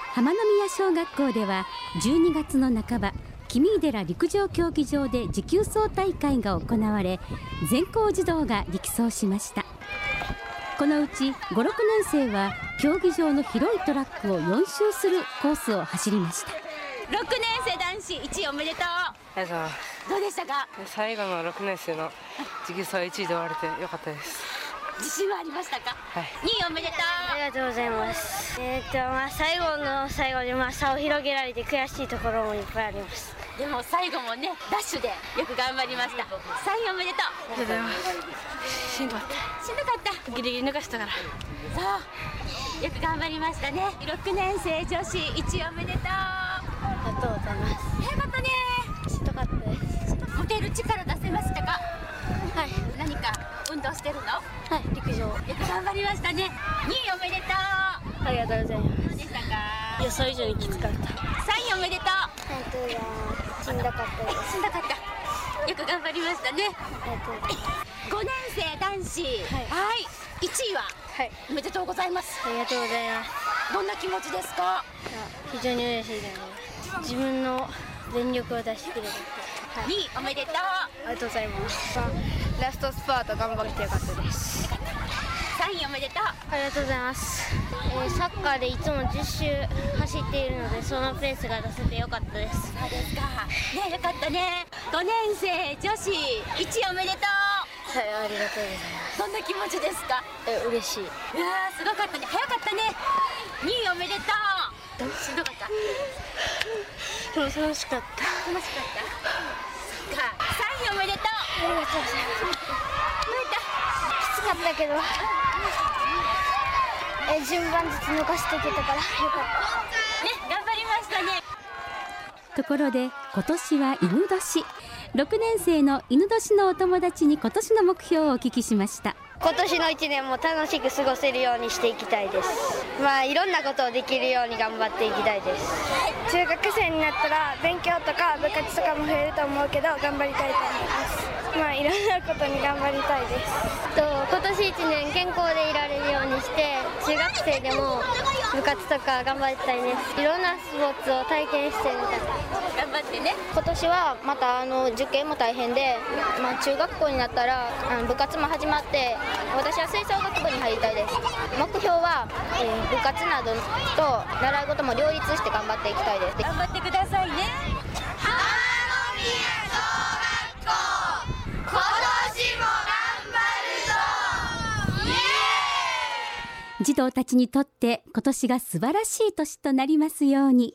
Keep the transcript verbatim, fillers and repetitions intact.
浜宮小学校ではじゅうにがつの半ば、君井寺陸上競技場で持久走大会が行われ、全校児童が力走しました。このうちご、ろくねん生は競技場の広いトラックをよん周するコースを走りました。 ろくねん生男子いちいおめでとう。 ありがとうございます。 どうでしたか？ 最後のろくねん生の持久走いちいで終われてよかったです。 自信はありましたか？ はい。 にいおめでとう。 ありがとうございます。えー、っとまあ最後の最後にまあ差を広げられて悔しいところもいっぱいあります。 でも最後もねダッシュでよく頑張りました。さんいおめでとう。 ありがとうございます。しんどかった。 しんどかった。 ギリギリ抜かしたから。 そうよく頑張りましたね。ろくねん生女子いちいおめでとう。 ありがとうございます。 早かったね。 しんどかったです。 持てる力出せましたか？ はい。 何か運動してるの？ はい、陸上。 よく頑張りましたね。にいおめでとう。 ありがとうございます。 どうでしたか？ 予想以上にきつかった。 さんいおめでとう。 ありがとうございます。しんどかったです。 しんどかった。よく頑張りましたね。 ありがとうございます。 ごねん生男子、はい、いちいは、 はい、 おめでとうございます。 ありがとうございます。 どんな気持ちですか？ 非常に嬉しいです。自分の全力を出し切れた。 はい、にいおめでとう。 ありがとうございます。ラストスパート頑張ってよかったです。 さんいおめでとう。 ありがとうございます。えー、サッカーでいつもじゅっ周走っているので、そのペースが出せてよかったです。 そうですか。ね、よかったね。ごねん生女子いちいおめでとう。 はい、ありがとうございます。 どんな気持ちですか？ え、嬉しい。 うわー、すごかったね。早かったね。にいおめでとう。しんどかった？ でも楽しかった。 楽しかった。そっか。さんいおめでとう。 ありがとうございます。きつかったけど、え、順番ずつ抜かしていけたからよかった。 ね、頑張りましたね。 ところで今年は犬年。ろくねん生の犬年のお友達に今年の目標をお聞きしました。 今年のいちねんも楽しく過ごせるようにしていきたいです。まあいろんなことをできるように頑張っていきたいです。中学生になったら勉強とか部活とかも増えると思うけど頑張りたいと思います。まあいろんなことに頑張りたいです。と今年いちねん健康でいられるようにして中学生でも部活とか頑張りたいです。いろんなスポーツを体験してみたい。 頑張ってね。 今年はまたあの受験も大変で、まあ、中学校になったらあの部活も始まって私は吹奏楽部に入りたいです。目標は、えー、部活などと習い事も両立して頑張っていきたいです。 頑張ってくださいね。 浜宮小学校今年も頑張るぞ。イエーイ。 児童たちにとって今年が素晴らしい年となりますように。